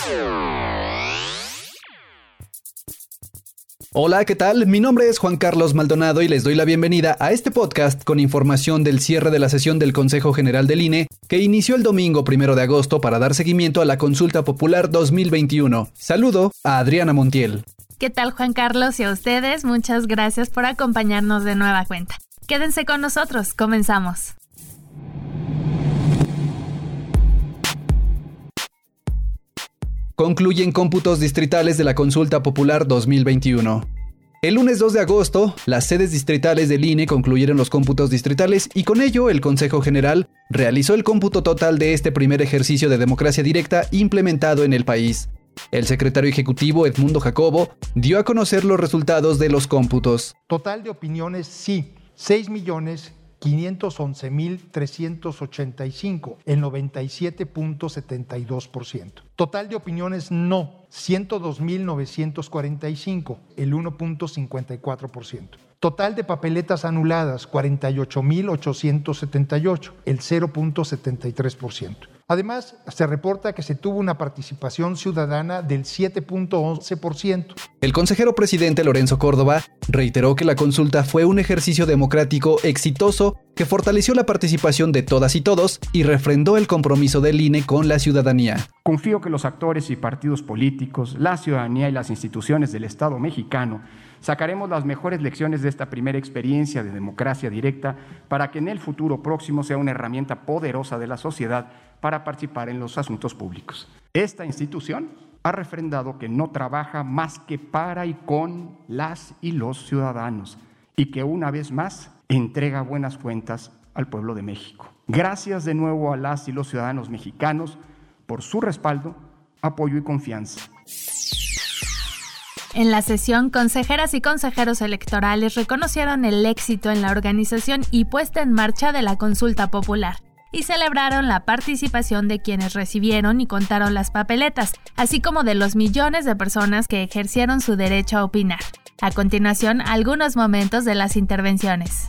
Hola, ¿qué tal? Mi nombre es Juan Carlos Maldonado y les doy la bienvenida a este podcast con información del cierre de la sesión del Consejo General del INE que inició el domingo 1 de agosto para dar seguimiento a la Consulta Popular 2021. Saludo a Adriana Montiel. ¿Qué tal, Juan Carlos? Y a ustedes, muchas gracias por acompañarnos de nueva cuenta. Quédense con nosotros, comenzamos. Concluyen cómputos distritales de la Consulta Popular 2021. El lunes 2 de agosto, las sedes distritales del INE concluyeron los cómputos distritales y con ello el Consejo General realizó el cómputo total de este primer ejercicio de democracia directa implementado en el país. El secretario ejecutivo Edmundo Jacobo dio a conocer los resultados de los cómputos. Total de opiniones sí, 6.511.385, el 97.72%. Total de opiniones no, 102.945, el 1.54%. Total de papeletas anuladas, 48.878, el 0.73%. Además, se reporta que se tuvo una participación ciudadana del 7.11%. El consejero presidente Lorenzo Córdoba reiteró que la consulta fue un ejercicio democrático exitoso que fortaleció la participación de todas y todos y refrendó el compromiso del INE con la ciudadanía. Confío que los actores y partidos políticos, la ciudadanía y las instituciones del Estado mexicano sacaremos las mejores lecciones de esta primera experiencia de democracia directa para que en el futuro próximo sea una herramienta poderosa de la sociedad para participar en los asuntos públicos. Esta institución ha refrendado que no trabaja más que para y con las y los ciudadanos y que una vez más entrega buenas cuentas al pueblo de México. Gracias de nuevo a las y los ciudadanos mexicanos por su respaldo, apoyo y confianza. En la sesión, consejeras y consejeros electorales reconocieron el éxito en la organización y puesta en marcha de la consulta popular y celebraron la participación de quienes recibieron y contaron las papeletas, así como de los millones de personas que ejercieron su derecho a opinar. A continuación, algunos momentos de las intervenciones.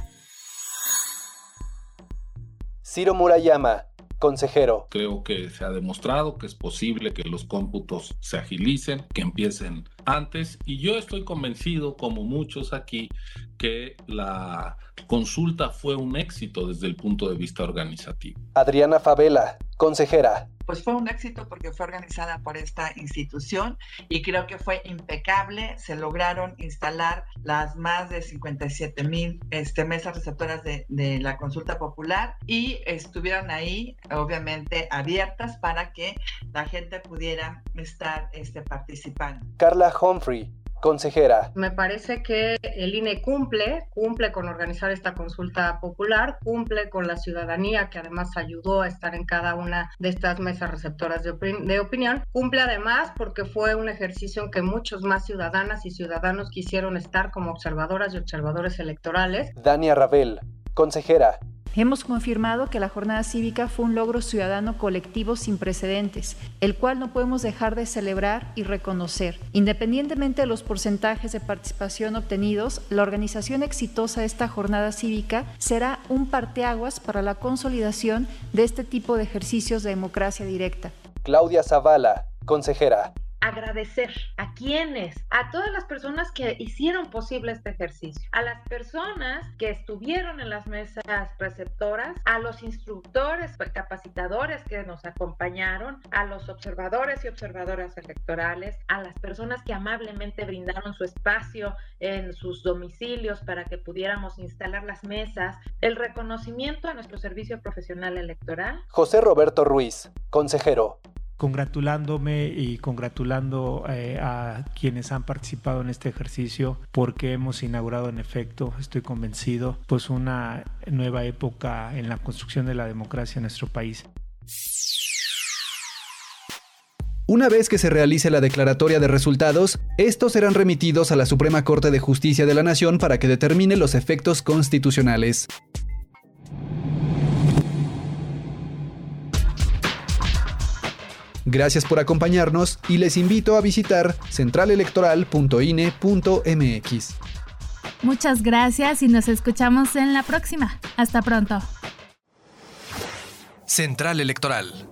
Ciro Murayama, consejero. Creo que se ha demostrado que es posible que los cómputos se agilicen, que empiecen antes, y yo estoy convencido, como muchos aquí, que la consulta fue un éxito desde el punto de vista organizativo. Adriana Favela, consejera. Pues fue un éxito porque fue organizada por esta institución y creo que fue impecable. Se lograron instalar las más de 57,000 mesas receptoras de la consulta popular y estuvieron ahí, obviamente, abiertas para que la gente pudiera estar participando. Carla Humphrey, consejera. Me parece que el INE cumple con organizar esta consulta popular, cumple con la ciudadanía que además ayudó a estar en cada una de estas mesas receptoras de opinión, cumple además porque fue un ejercicio en que muchos más ciudadanas y ciudadanos quisieron estar como observadoras y observadores electorales. Dania Ravel, consejera. Hemos confirmado que la jornada cívica fue un logro ciudadano colectivo sin precedentes, el cual no podemos dejar de celebrar y reconocer. Independientemente de los porcentajes de participación obtenidos, la organización exitosa de esta jornada cívica será un parteaguas para la consolidación de este tipo de ejercicios de democracia directa. Claudia Zavala, consejera. Agradecer a quienes, a todas las personas que hicieron posible este ejercicio, a las personas que estuvieron en las mesas receptoras, a los instructores, capacitadores que nos acompañaron, a los observadores y observadoras electorales, a las personas que amablemente brindaron su espacio en sus domicilios para que pudiéramos instalar las mesas, el reconocimiento a nuestro servicio profesional electoral. José Roberto Ruiz, consejero. Congratulándome y congratulando a quienes han participado en este ejercicio porque hemos inaugurado en efecto, estoy convencido, pues una nueva época en la construcción de la democracia en nuestro país. Una vez que se realice la declaratoria de resultados, estos serán remitidos a la Suprema Corte de Justicia de la Nación para que determine los efectos constitucionales. Gracias por acompañarnos y les invito a visitar centralelectoral.ine.mx. Muchas gracias y nos escuchamos en la próxima. Hasta pronto. Central Electoral.